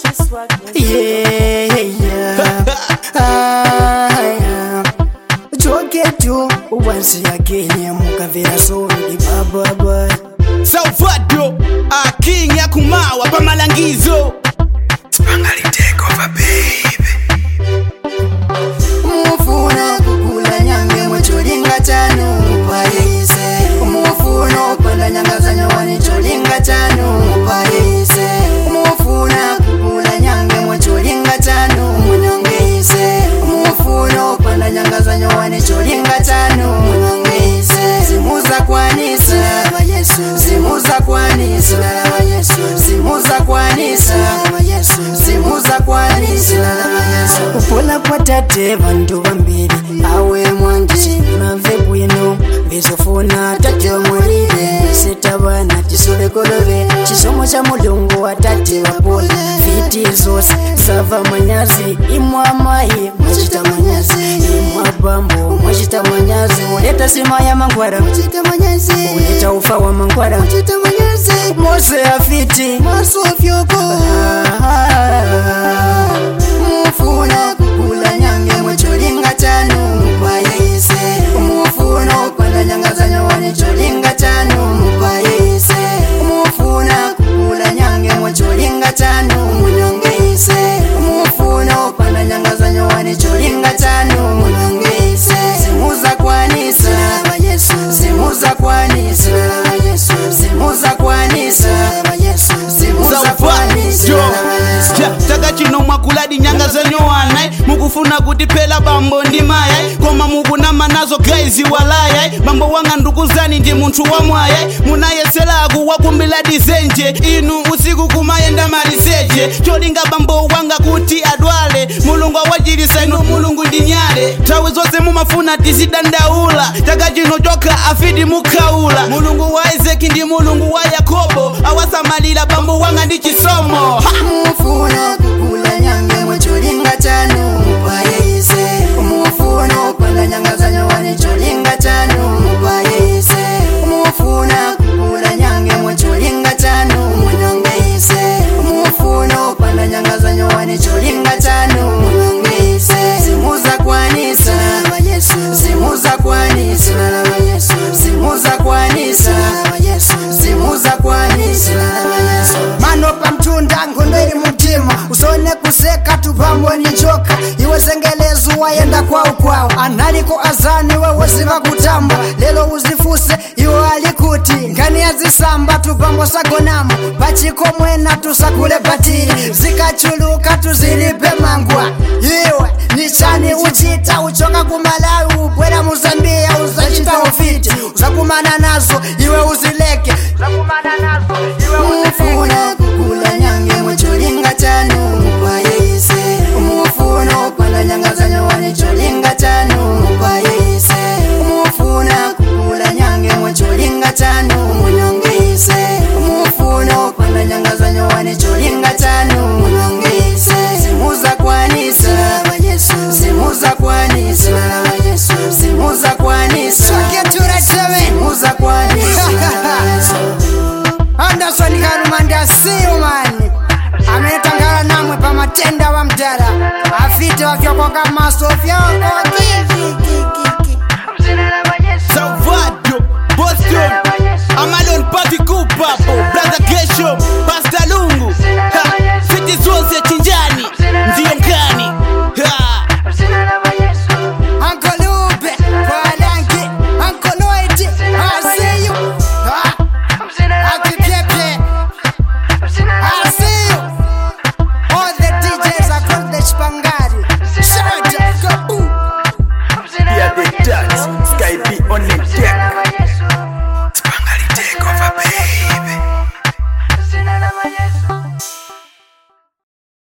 Choketu once again mukavera sori baba Salvador king ya kumawa pamalangizo Spangali take over baby Mufuna kukula nyange mwecholinga tanu Mupayeise Mufuna kupanda nyanga zanyo wani cholinga tanu Mupayeise Mufuna kukula nyange mwecholinga tanu Munongeise Mufuna kupanda nyanga zanyo wani cholinga tanu Munongeise Zimuza kwanisa Zimuza kwanisa Zimuza kwanisa Zimuza kwanisa Upola kwa tate vandu vambiri awe mwanji mave bwino bizofuna tate omulire setabana tisole kolove chisomo cha mulungu wa tate wapola fiti zose sava manyazi imwa mai mwachita manyazi imwa bambo mwachita manyazi uleta sima ya mangwara mwachita manyazi uleta ufa wa mangwara mwachita manyazi mose afiti maso fyoko Mufuna kukula nyange mwecholinga tanu Mupayeise Mufuna kupanda nyanga zanyo wani cholinga tanu Mupayeise Mufuna kukula nyange mwecholinga tanu Munongeise Mufuna kupanda nyanga zanyo wani cholinga tanu Munongeise Zimuza kwanisa Zimuza kwanisa Zimuza kwanisa Zimuza kwanisa Taka chino mwakuladi nyanga zenyo wanai mukufuna kutipela bambo ndi mayai koma mukunama nazo guys walayai bambo wanga ndukuzani ndi munthu wa mwayai munayeselaku wakumbila dizenje inu usiku kumayenda maliseche cholinga bambo wanga kuti adwale mulungu awachilisa inu mulungu ndi nyale nthawi zonse mumafuna tizidandaula taka chino choka afidi mukhaula mulungu wa Isaki ndi mulungu wa Yakobo awasamalira bambo wanga ndi chisomo Mufuna kukula nyange mwecholinga tanu Mupayeise Mufuna kupanda nyanga zanyo wani cholinga tanu Mupayeise Mufuna kukula nyange mwecholinga tanu Munongeise Mufuna kupanda nyanga zanyo wani cholinga tanu Munongeise Zimuza kwanisa Zimuza kwanisa Zimuza kwanisa Zimuza kwanisa Mano pa mtunda ngondo ili mtima Usone kuseka tupambo ni joka Iwe sengelezu wayenda kwao Analiko azani wewe ziva kutamba Lelo uzifuse iwe alikuti Ngani ya zisamba tupambo sagonamo Pachiko mwena tusakule patiri Zikachuluka tuzilipe mangwa Iwe nichani uchita uchoka kumalawi Upwela Muzambia uzachita ufiti Uzakumana nazo iwe uzileke Uzakumana nazo iwe Mufuna kukula nyange mwecholinga tanu Mupayeise Mufuna kupanda nyanga zanyo wani cholinga tanu Mupayeise Mufuna kukula nyange mwecholinga tanu Munongeise Mufuna kupanda nyanga zanyo wani cholinga tanu Munongeise Zimuza kwanisa Zimuza kwanisa Zimuza kwanisa Zimuza kwanisa Anderson Karumanda siyo mani Ametangala namwe pa matenda wa mdara Afite wafyokoka masofya Salvador Boston Amalon Party Kupapo Brother Gesho